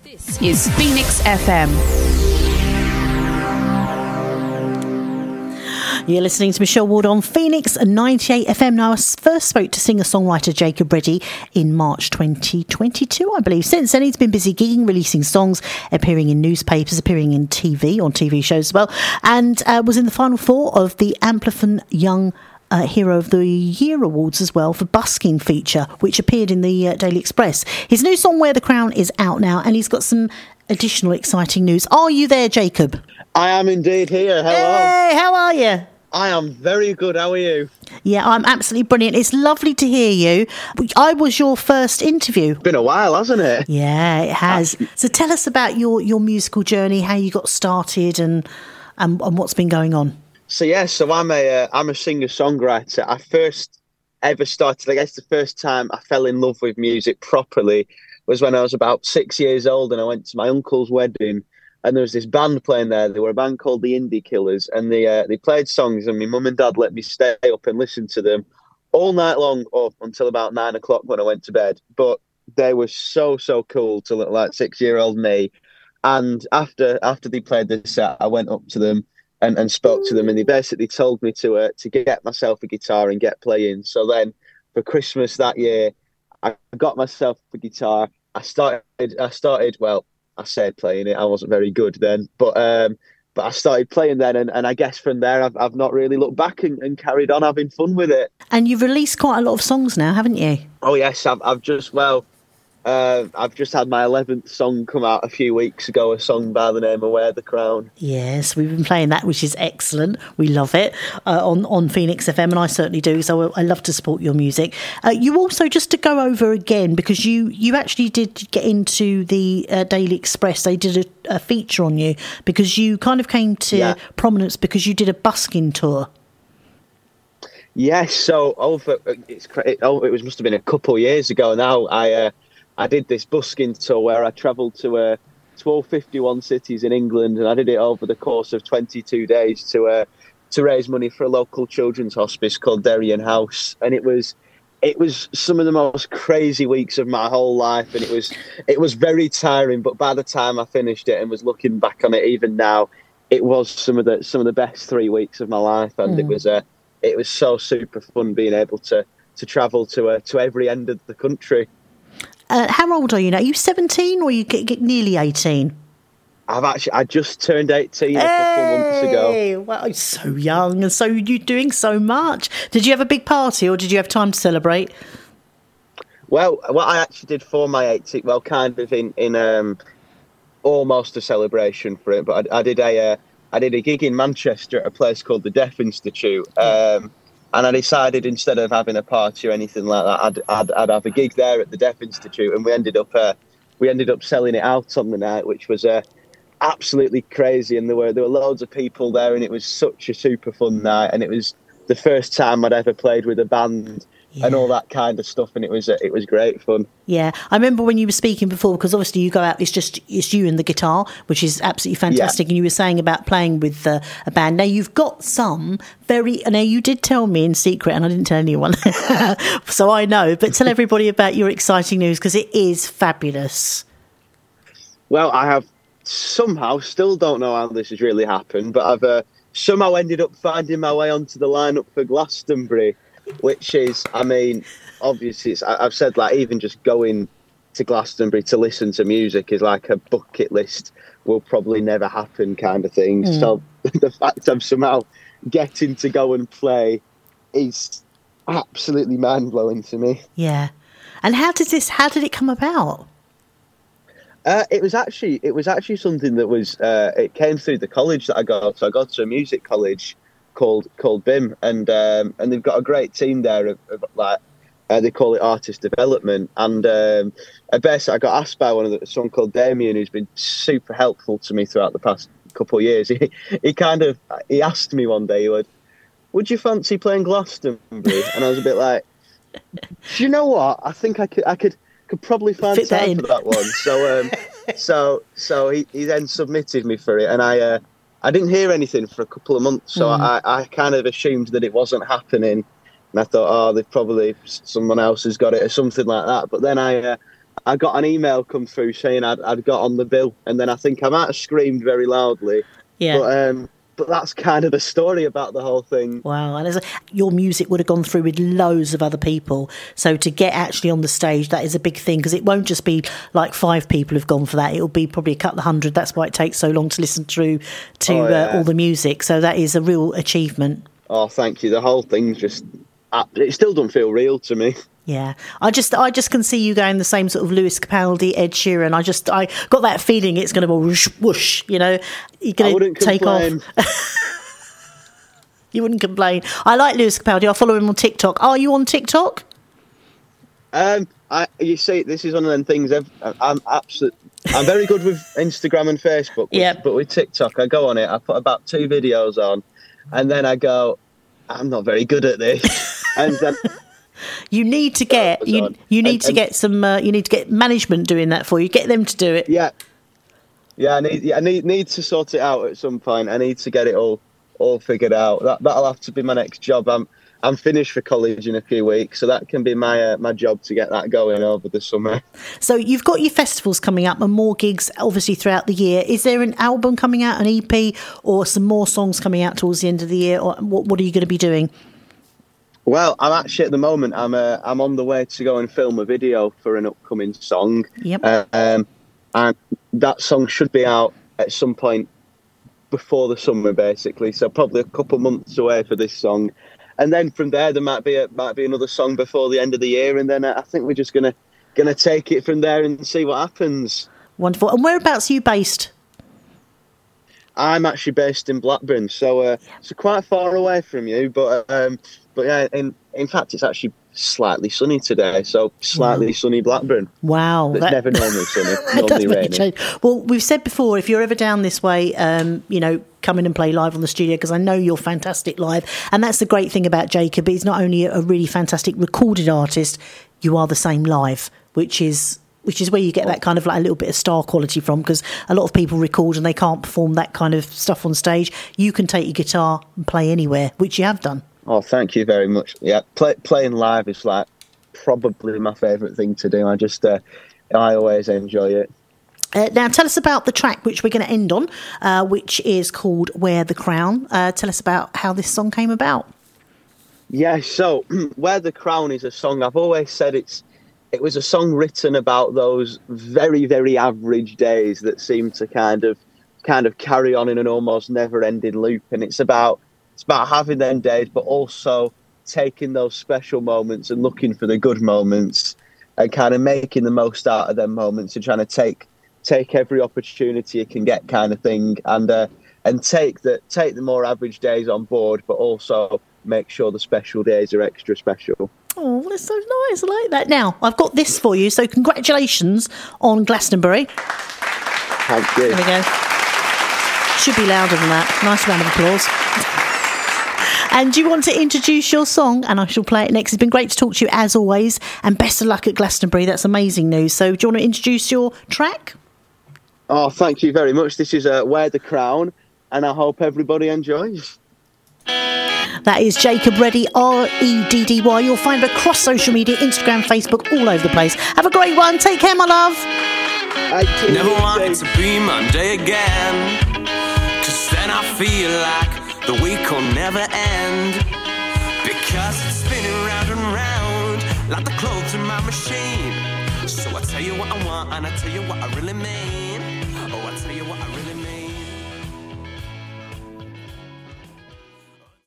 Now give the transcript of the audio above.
This is Phoenix FM. You're listening to Michelle Ward on Phoenix 98 FM. Now, I first spoke to singer-songwriter Jacob Reddy in March 2022, I believe. Since then, he's been busy gigging, releasing songs, appearing in newspapers, appearing in TV, on TV shows as well, and was in the final four of the Amplifon Young Hero of the Year Awards as well for Busking feature, which appeared in the Daily Express. His new song, Wear the Crown, is out now, and he's got some additional exciting news. Are you there, Jacob? I am indeed here. Hello. Hey, how are you? I am very good. How are you? Yeah, I'm absolutely brilliant. It's lovely to hear you. I was your first interview. Been a while, hasn't it? Yeah, it has. So tell us about your musical journey, how you got started and what's been going on. So I'm a singer-songwriter. I first ever started, I guess the first time I fell in love with music properly was when I was about 6 years old and I went to my uncle's wedding. And there was this band playing there. They were a band called the Indie Killers, and they played songs. And my mum and dad let me stay up and listen to them all night long, up until about 9 o'clock when I went to bed. But they were so cool to look like 6-year-old me. And after they played this set, I went up to them and spoke to them, and they basically told me to get myself a guitar and get playing. So then, for Christmas that year, I got myself a guitar. I started. Well, I said playing it. I wasn't very good then, but I started playing then, and I guess from there I've not really looked back and carried on having fun with it. And you've released quite a lot of songs now, haven't you? Oh yes, I've just had my 11th song come out a few weeks ago, a song by the name of Wear the Crown. Yes, we've been playing that, which is excellent. We love it on Phoenix FM, and I certainly do, so I love to support your music. You also, just to go over again, because you actually did get into the Daily Express, they did a feature on you, because you kind of came to prominence because you did a busking tour. Yes, so it must have been a couple of years ago now. I did this busking tour where I travelled to all 51 cities in England, and I did it over the course of 22 days to raise money for a local children's hospice called Darien House. And it was some of the most crazy weeks of my whole life, and it was very tiring. But by the time I finished it and was looking back on it, even now, it was some of the best 3 weeks of my life, and it was so super fun being able to travel to every end of the country. How old are you now? Are you 17 or are you get nearly 18? I just turned 18 a couple of months ago. Well, you're so young, and so you're doing so much. Did you have a big party, or did you have time to celebrate? Well, what I actually did for my 18th, well, kind of in almost a celebration for it, but I did a gig in Manchester at a place called the Deaf Institute. And I decided, instead of having a party or anything like that, I'd have a gig there at the Deaf Institute, and we ended up selling it out on the night, which was absolutely crazy. And there were loads of people there, and it was such a super fun night. And it was the first time I'd ever played with a band. Yeah. And all that kind of stuff, and it was great fun. Yeah, I remember when you were speaking before, because obviously you go out, it's you and the guitar, which is absolutely fantastic. Yeah. And you were saying about playing with a band. Now you've got now you did tell me in secret, and I didn't tell anyone, so I know. But tell everybody about your exciting news, because it is fabulous. Well, I have somehow still don't know how this has really happened, but I've somehow ended up finding my way onto the lineup for Glastonbury. Which is, I mean, obviously, I've said, like, even just going to Glastonbury to listen to music is like a bucket list, will probably never happen kind of thing. So the fact I'm somehow getting to go and play is absolutely mind-blowing to me. Yeah. And how did it come about? It was actually something that was, it came through the college that I got. So I got to a music college called BIM, and they've got a great team there of like they call it artist development, and basically I got asked by someone called Damien, who's been super helpful to me throughout the past couple of years. He asked me one day, would you fancy playing Glastonbury? And I was a bit like, do you know what, I think I could probably find time for that one. So he then submitted me for it, and I didn't hear anything for a couple of months, so I kind of assumed that it wasn't happening, and I thought, they've probably, someone else has got it or something like that. But then I I got an email come through saying I'd got on the bill, and then I think I might have screamed very loudly. Yeah. But that's kind of the story about the whole thing. Wow. And your music would have gone through with loads of other people. So to get actually on the stage, that is a big thing, because it won't just be like 5 people who've gone for that. It'll be probably a couple of hundred. That's why it takes so long to listen through to all the music. So that is a real achievement. Oh, thank you. The whole thing's just, it still doesn't feel real to me. Yeah, I just can see you going the same sort of Lewis Capaldi, Ed Sheeran. I got that feeling it's going to go whoosh, whoosh, you know. You're going to take off. You wouldn't complain. I like Lewis Capaldi. I follow him on TikTok. Are you on TikTok? You see, this is one of them things. I'm very good with Instagram and Facebook. But with TikTok, I go on it. I put about 2 videos on, and then I go, I'm not very good at this, and then. You need to get you need to get management doing that for you. Get them to do it. Yeah. I need to sort it out at some point. I need to get it all figured out. That'll have to be my next job. I'm finished for college in a few weeks, so that can be my job to get that going over the summer. So you've got your festivals coming up and more gigs, obviously, throughout the year. Is there an album coming out, an EP, or some more songs coming out towards the end of the year? Or what are you going to be doing? Well, I'm actually at the moment. I'm on the way to go and film a video for an upcoming song. Yep. And that song should be out at some point before the summer, basically. So probably a couple months away for this song, and then from there might be another song before the end of the year, and then I think we're just gonna take it from there and see what happens. Wonderful. And whereabouts are you based? I'm actually based in Blackburn, so quite far away from you, but yeah, in fact, it's actually slightly sunny today, so slightly sunny Blackburn. Wow. It's never normally sunny, normally rainy. Well, we've said before, if you're ever down this way, come in and play live on the studio, because I know you're fantastic live, and that's the great thing about Jacob. He's not only a really fantastic recorded artist, you are the same live, which is where you get that kind of like a little bit of star quality from, because a lot of people record and they can't perform that kind of stuff on stage. You can take your guitar and play anywhere, which you have done. Oh, thank you very much. Yeah, playing live is like probably my favourite thing to do. I always enjoy it. Now, tell us about the track which we're going to end on, which is called Wear the Crown. Tell us about how this song came about. Yeah, so Wear the Crown is a song, I've always said it was a song written about those very, very average days that seem to kind of carry on in an almost never-ending loop. And it's about having them days, but also taking those special moments and looking for the good moments and kind of making the most out of them moments and trying to take every opportunity you can get, kind of thing, and take the more average days on board, but also make sure the special days are extra special. Oh, that's so nice. I like that. Now, I've got this for you, so congratulations on Glastonbury. Thank you. There we go. Should be louder than that. Nice round of applause. And do you want to introduce your song? And I shall play it next. It's been great to talk to you, as always, and best of luck at Glastonbury. That's amazing news. So do you want to introduce your track? Oh, thank you very much. This is Wear the Crown, and I hope everybody enjoys. That is Jacob Reddy, Reddy. You'll find him across social media, Instagram, Facebook, all over the place. Have a great one. Take care, my love. Never wanted to be Monday again, 'cause then I feel like the week will never end, because it's spinning round and round like the clothes in my machine. So I tell you what I want and I tell you what I really mean.